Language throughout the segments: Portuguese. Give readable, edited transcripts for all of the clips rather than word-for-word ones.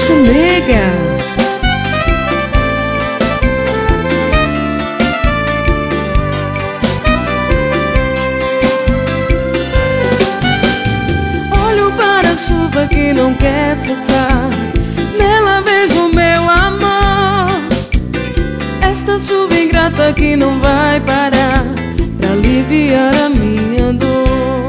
Rocha Negra. Olho para a chuva que não quer cessar, nela vejo meu amor. Esta chuva ingrata que não vai parar pra aliviar a minha dor.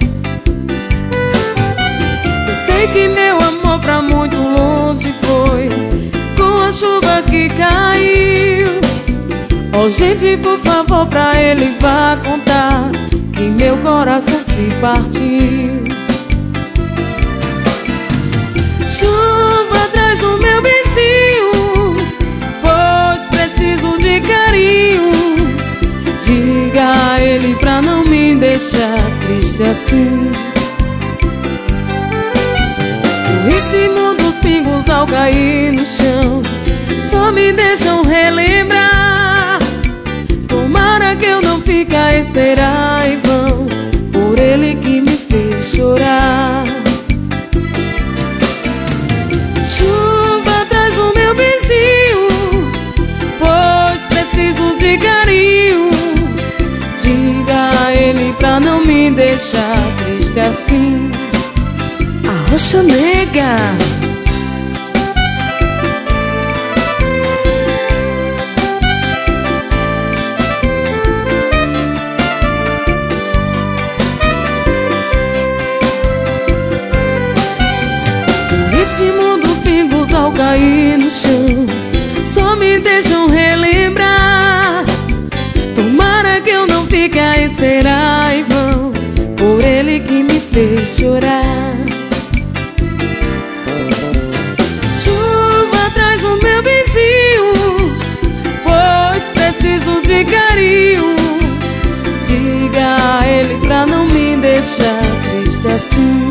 Eu sei que meu amor pra muito longe foi com a chuva que caiu. Oh, gente, por favor, pra ele vá contar que meu coração se partiu. Chuva atrás do meu vizinho, pois preciso de carinho. Diga a ele pra não me deixar triste assim. O ritmo dos pingos ao cair no chão só me deixam relembrar. Tomara que eu não fique a esperar em vão por ele que me fez chorar. Chuva atrás do meu vizinho, pois preciso de carinho. Diga a ele pra não me deixar triste assim. A Rocha Negra. O ritmo dos pingos ao cair no chão só me deixam relembrar. Tomara que eu não fique a esperar em vão por ele que me fez chorar. Chuva atrás do meu vizinho, pois preciso de carinho. Diga a ele pra não me deixar triste assim.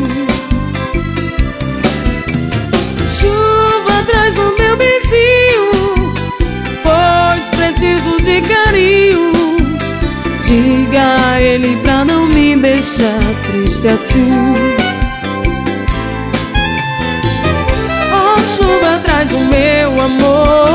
Chuva atrás do meu vizinho, pois preciso de carinho. Diga a ele pra não me deixar triste assim. Oh, chuva atrás do meu amor,